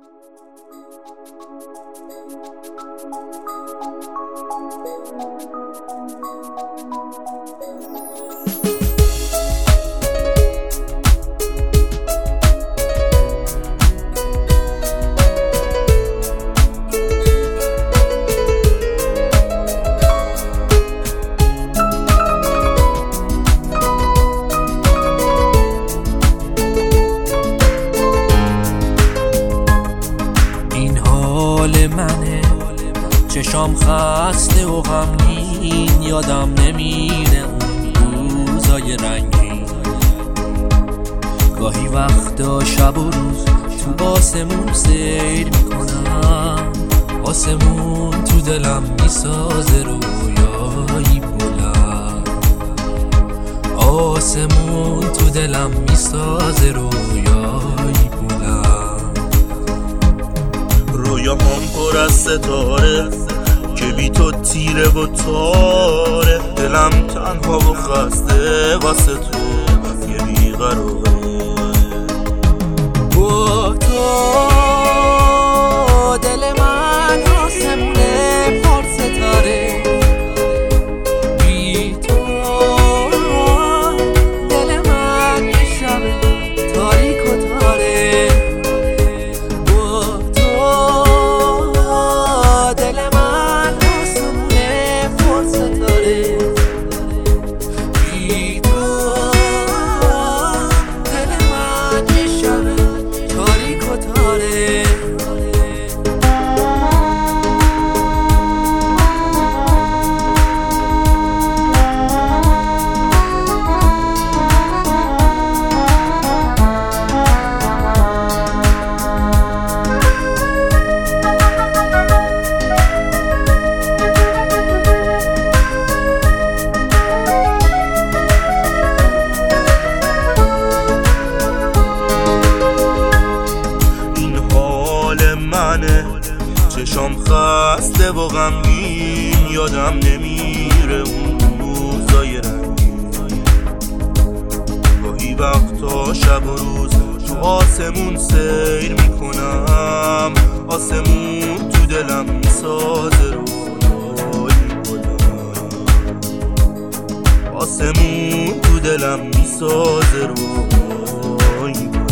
منه چشام خسته و غمگین، یادم نمیره اون روزای رنگین. گاهی وقتا شب و روز تو آسمون سیر میکنم، آسمون تو دلم میسازه رویایی بلند، آسمون تو دلم میسازه رویایی بلند. رویاهام پر از ستاره که بی تو تیره و تاره، دلم تنها و خسته واسه تو یه بیقراره. با تو دل من آسمونه پر ستاره، بی تو دل من یه شب تاریک و تاره. با تو دل من آسمونه پر ستاره، بی تو دل من یه شب تاریک و تاره. چشام خسته و غمگین، یادم نمیره اون روزای رنگین. گاهی وقتا شب و روز تو آسمون سیر میکنم، آسمون تو دلم میسازه رویایی بلند، آسمون تو دلم میسازه رویایی بلند.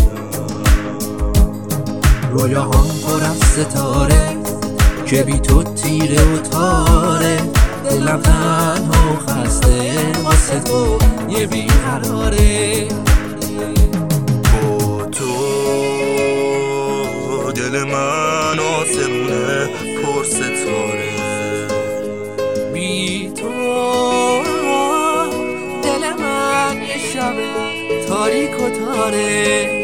رویاهام پر از ستاره که بی تو تیره و تاره، دلم تنها و خسته واسه تو یه بیقراره. با تو دل من آسمونه پر ستاره، بی تو دل من یه شب تاریک و تاره.